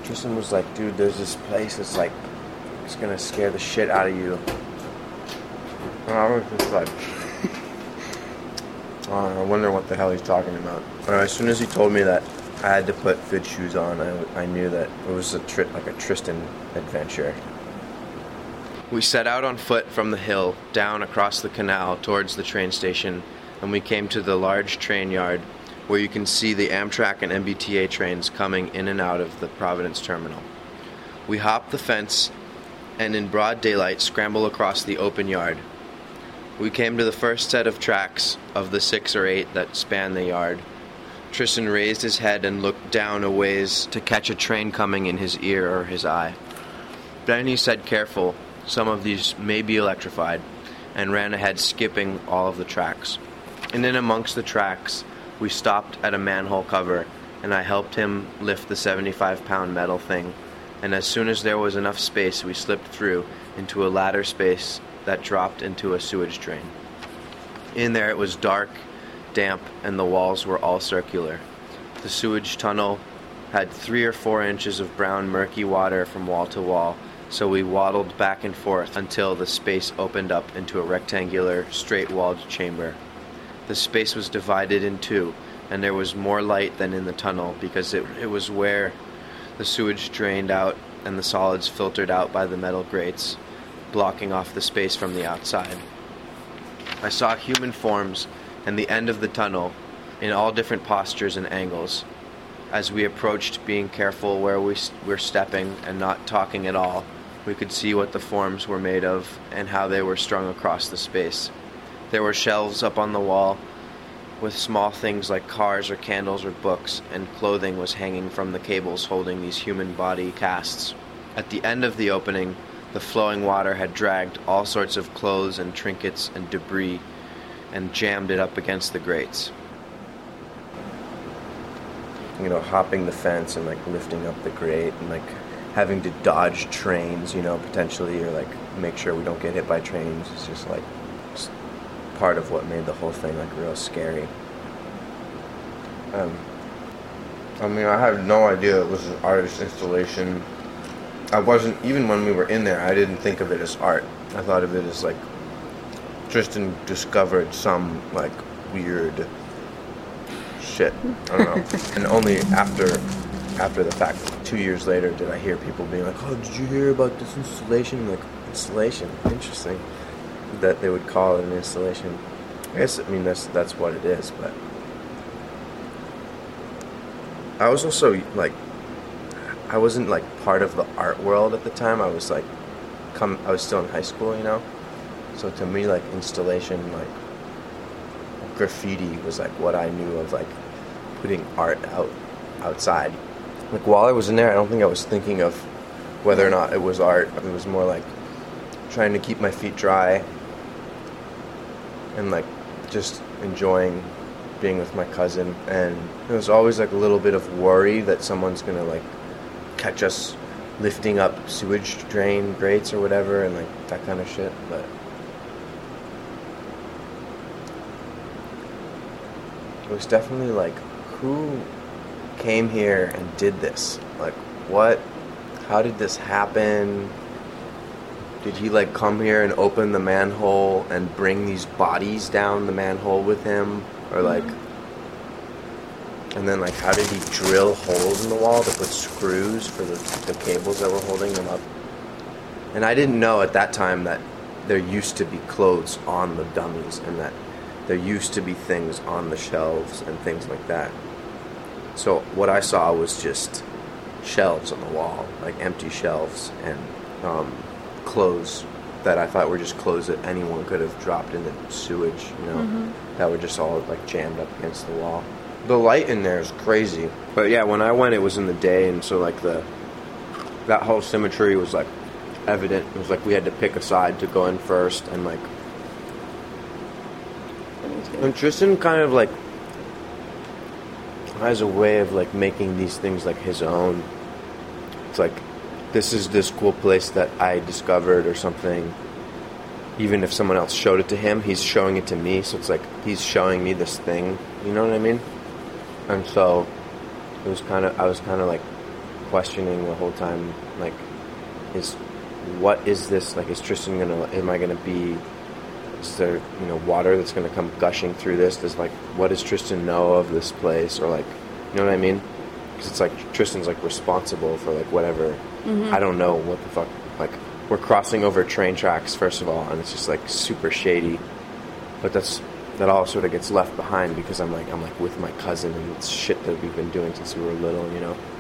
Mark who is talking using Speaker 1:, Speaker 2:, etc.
Speaker 1: Tristan was like, dude, there's this place that's like, it's gonna scare the shit out of you. And I was just like, I wonder what the hell he's talking about. But as soon as he told me that I had to put good shoes on, I knew that it was a Tristan adventure. We set out on foot from the hill, down across the canal towards the train station, and we came to the large train yard where you can see the Amtrak and MBTA trains coming in and out of the Providence terminal. We hop the fence and in broad daylight scramble across the open yard. We came to the first set of tracks of the 6 or 8 that span the yard. Tristan raised his head and looked down a ways to catch a train coming in his ear or his eye. Then he said, "Careful, some of these may be electrified," and ran ahead, skipping all of the tracks. And in amongst the tracks, we stopped at a manhole cover, and I helped him lift the 75-pound metal thing, and as soon as there was enough space, we slipped through into a ladder space that dropped into a sewage drain. In there it was dark, damp, and the walls were all circular. The sewage tunnel had 3 or 4 inches of brown, murky water from wall to wall, so we waddled back and forth until the space opened up into a rectangular, straight-walled chamber. The space was divided in 2, and there was more light than in the tunnel because it was where the sewage drained out and the solids filtered out by the metal grates, blocking off the space from the outside. I saw human forms and the end of the tunnel in all different postures and angles. As we approached, being careful where we were stepping and not talking at all, we could see what the forms were made of and how they were strung across the space. There were shelves up on the wall with small things like cars or candles or books, and clothing was hanging from the cables holding these human body casts. At the end of the opening, the flowing water had dragged all sorts of clothes and trinkets and debris and jammed it up against the grates. You know, hopping the fence and like lifting up the grate and like having to dodge trains, you know, potentially, or like make sure we don't get hit by trains. It's just like part of what made the whole thing like real scary. I mean, I had no idea it was an artist installation. I wasn't, even when we were in there, I didn't think of it as art. I thought of it as like Tristan discovered some like weird shit. I don't know. And only after the fact, 2 years later, did I hear people being like, "Oh, did you hear about this installation?" I'm like, installation? Interesting. That they would call it an installation. I guess, I mean, that's what it is, but I was also like, I wasn't like part of the art world at the time. I was like, I was still in high school, you know? So to me, like, installation, like, graffiti was like what I knew of, like, putting art outside. Like, while I was in there, I don't think I was thinking of whether or not it was art. It was more like trying to keep my feet dry and like just enjoying being with my cousin. And there was always like a little bit of worry that someone's gonna like catch us lifting up sewage drain grates or whatever, and like that kind of shit. But it was definitely like, who came here and did this? Like, what? How did this happen? Did he like come here and open the manhole and bring these bodies down the manhole with him? Or like, and then like, how did he drill holes in the wall to put screws for the cables that were holding them up? And I didn't know at that time that there used to be clothes on the dummies, and that there used to be things on the shelves and things like that. So what I saw was just shelves on the wall, like empty shelves, and clothes that I thought were just clothes that anyone could have dropped in the sewage, you know, that were just all like jammed up against the wall. The light in there is crazy. But yeah, when I went, it was in the day, and so like that whole symmetry was like evident. It was like we had to pick a side to go in first, and like, and Tristan kind of like has a way of like making these things like his own. It's like, this is this cool place that I discovered or something. Even if someone else showed it to him, he's showing it to me. So it's like he's showing me this thing. You know what I mean? And so I was kind of like questioning the whole time, like, what is this? Like, is Tristan am I gonna be, is there, water that's gonna come gushing through this? What does Tristan know of this place? Or, like, you know what I mean? Because it's like, Tristan's, like, responsible for, like, whatever. I don't know what the fuck, like, we're crossing over train tracks, first of all, and it's just, like, super shady. But that all sort of gets left behind because I'm like with my cousin, and it's shit that we've been doing since we were little,